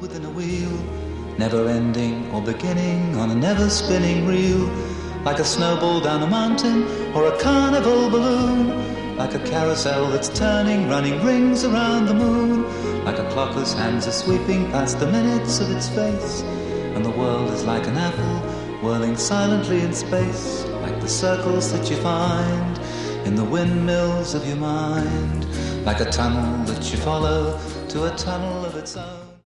within a wheel, never ending or beginning on a never spinning reel, like a snowball down a mountain or a carnival balloon, like a carousel that's turning, running rings around the moon, like a clock whose hands are sweeping past the minutes of its face, and the world is like an apple whirling silently in space, like the circles that you find in the windmills of your mind, like a tunnel that you follow to a tunnel of its own.